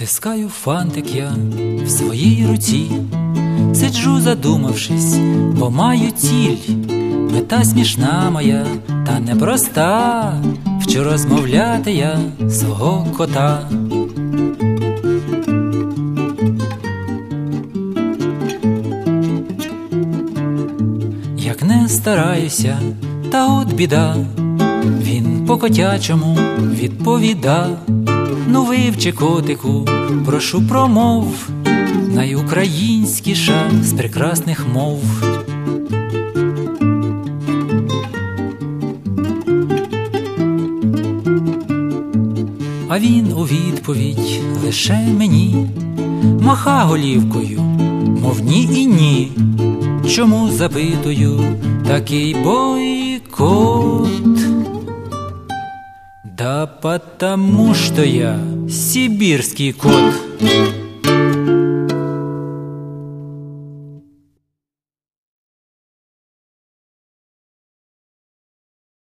Стискаю фантик я в своїй руці, сиджу задумавшись, бо маю ціль. Мета смішна моя, та непроста, вчу розмовляти я свого кота. Як не стараюся, та от біда, він по-котячому відповіда. Ну вивчи, котику, прошу промов, найукраїнськіша з прекрасних мов. А він у відповідь лише мені маха голівкою, мов ні і ні. Чому, запитую, такий бойкот? Да потому что я сибирский кот.